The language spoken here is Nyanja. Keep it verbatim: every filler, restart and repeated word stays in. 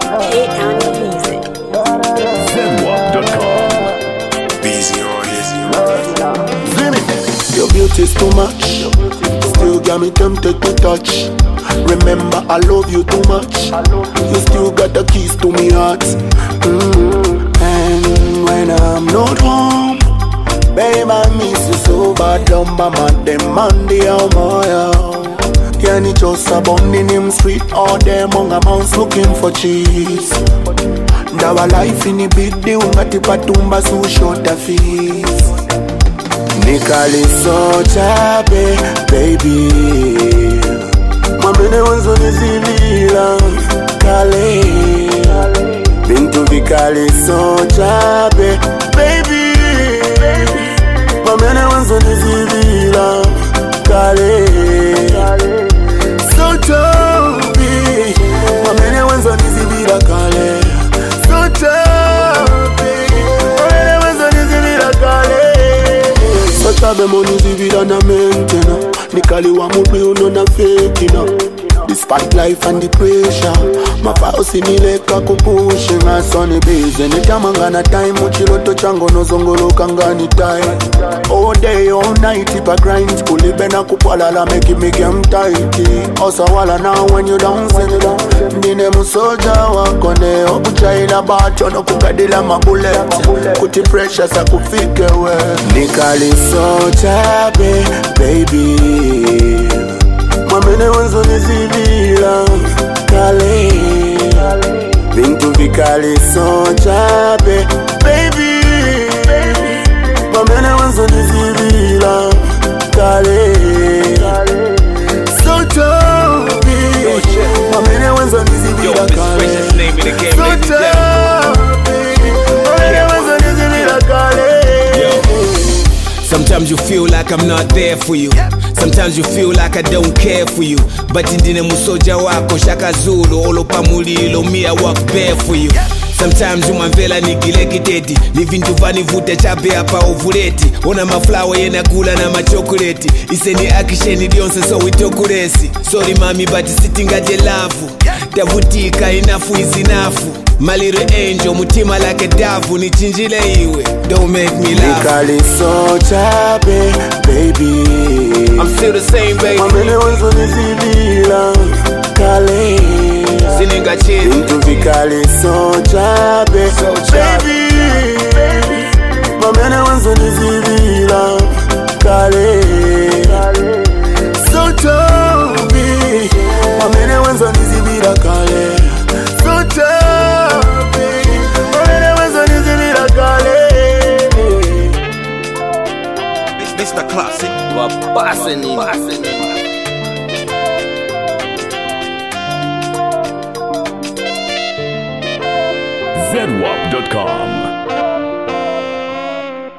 Hey, and the music. Zenwap dot com. Busy on it. Your beauty's too much. Still got me tempted to touch. Remember, I love you too much. You still got the keys to me heart. Mm. And when I'm not home, babe, I miss you so bad. Down by my demand, oh my. Can it just a bun in him street? All them on a mouse looking for cheese. Dawa life in a big deal. Ngati patumba so short a fees. Nikali so chabe, baby. Mamene wanzo nizivila kale. Bintu vikali so chabe, baby. Mamene wanzo nizivila kale. So chabe, mamene wanzo nizivila kale. So chabe, mamene wanzo nizivila kale. So chabe moni zivila na mentena. Nikali wa mudbi uno na fake ina. Despite life and the pressure, my house in ileka kupushi nga sunny busy. Nitamanga time muchiloto chango no zongolo kangani time. All day all night ipa grind. Kulibe na kupwalala make it make em tighty. Osa wala now when you dancing Ndine musoja wakone. Okuchaila bacho no kukadila mabullet. Kuti pressure sa kufike we. Nikali so chabe baby. Mamene wanzo nizivila kale. Bintu vikali so chabe baby. Mamene wanzo nizivila kale. So chabe. Mamene wanzo nizivila kale. So chabe. Mamene wanzo nizivila kale. Sometimes you feel like I'm not there for you. Sometimes you feel like I don't care for you. But indine musoja wako shaka zulu. Olo pamulilo me I walk bare for you. Sometimes umamvela nigilekiteti. Nivintu vani vute chape hapa ovuleti. Ona maflawa yena gula na machokoleti. Iseni akisheni dionse so witokuresi. Sorry mami but sitting at your love. Tavutika enough is enough. My little angel, mutima like a davu. Nichinjile iwe, don't make me laugh. Nikali so chabe, baby. I'm still the same, baby. Mamene wanzo nizivila kale. Sininga chini. Bintu vikali so chabe, So chabe. baby. Mamene wanzo nizivila kale. So chabe. Mamene wanzo nizivila kale. So chabe. Mamene wanzo nizivila kale. Mister Classic. Passing in. Zenwap dot com.